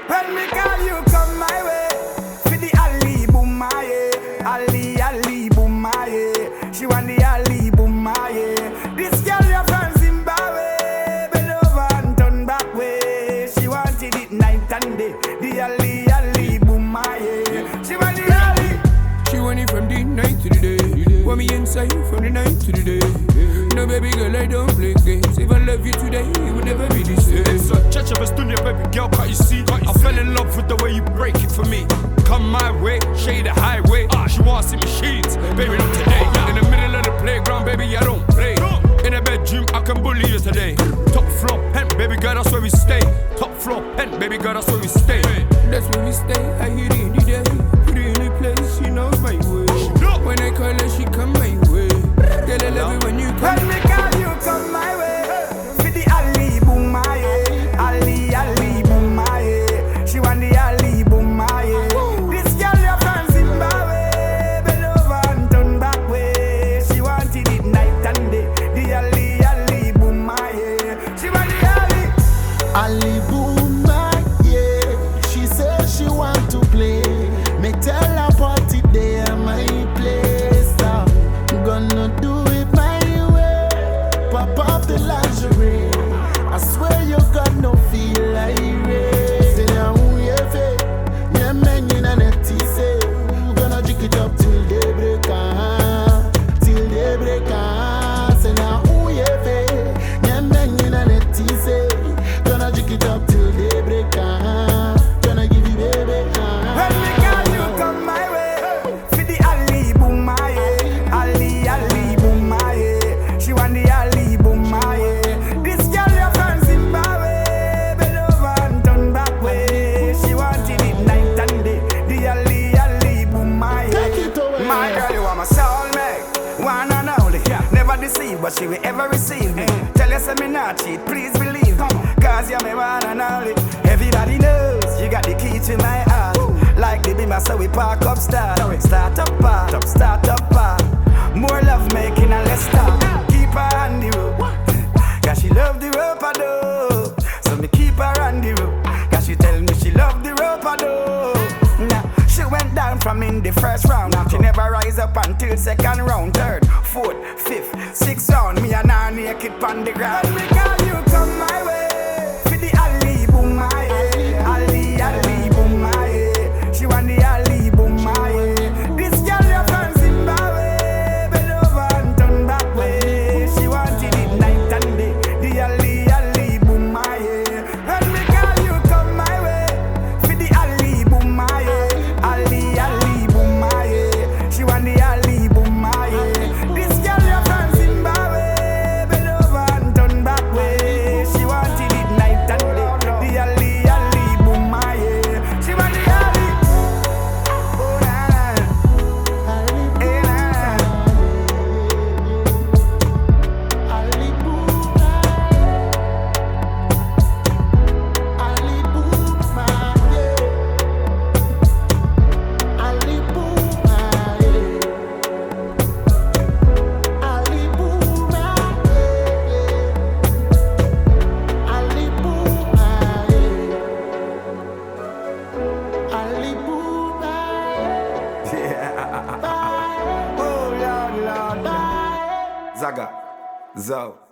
When me call you, come my way. For the Ali boom, Ali boom, she want the Ali boom, this girl you're from Zimbabwe, bend over and turn back way. She wanted it night and day. The Ali boom, she want the Ali. She want it from the night to the day. Want me inside from the night to the day. No baby girl, I don't play games. If I love you today, it will never be the same. It's a church of a studio, baby girl, can't you see? I fell in love with the way you break it for me. Come my way, shade the highway. She wants in machines, baby, not today. In the middle of the playground, baby, I don't play. In the bedroom, I can bully you today. Top floor, pen, baby girl, that's where we stay. Top floor, pen, baby girl, that's where we stay. That's where we stay. I hit it in the day. Put it in the place, she knows my way. When I call her, she come my way. Girl, I love it when you come. When me call you, come my way. For the Ali boom, Ali boom, she want the Ali boom, this girl you're from Zimbabwe, bend over and turn back way. She wanted it night and day. The Ali boom, she want the Ali boom, yeah. She says she want to play. Me tell her party day at my place. I'm gonna do it my way. Pop up the lingerie. I swear you got no feel like race. Say now who you fake? Yeah, man, you know that say. Gonna drink it up till daybreak, till daybreak. Say now who you fake? Yeah, man, you know that say. Gonna drink it up till daybreak, gonna give you baby. When me call you, come my way. For the Ali boom, Ali boom, she want the Ali boom, this girl you're from Zimbabwe, bend over and turn back way. She wanted it night and day. The Ali boom, Take it away. my girl, you are my soulmate, one and only. Never deceive, but she will ever receive me. Tell you say me not cheat, please believe me. Cause you're my one and only. Everybody knows you got the key to my heart. Like the beamer, so we park up start. Start up part. More love making and less talk. Keep her on the road, cause she love the rope I do. So me keep her on the road, cause she tell me she love the rope I do. Now she went down from in the first round. She never rise up until second round, third, fourth, fifth, sixth round. Me and her naked on the ground. When me call you, come my way. For the Ali boom, Ali boom, she want the Ali boom, this girl you're from Zimbabwe, bend over and turn back way. She wanted it night and day. The Ali boom, when me call you, come my way. For the Ali boom, Ali boom, she want the Ali boom, this girl you're from Zimbabwe, bend over and turn back way. She wanted it night and day. The Ali boom, she want the Ali. Oh na na, eh na na. Ali boom, Ali boom, yeah. Ali boom, yeah. Ali boom, yeah. Ali boom, yeah. Ali boom, Yeah. Oh Lord, yeah. Zaga, Zo.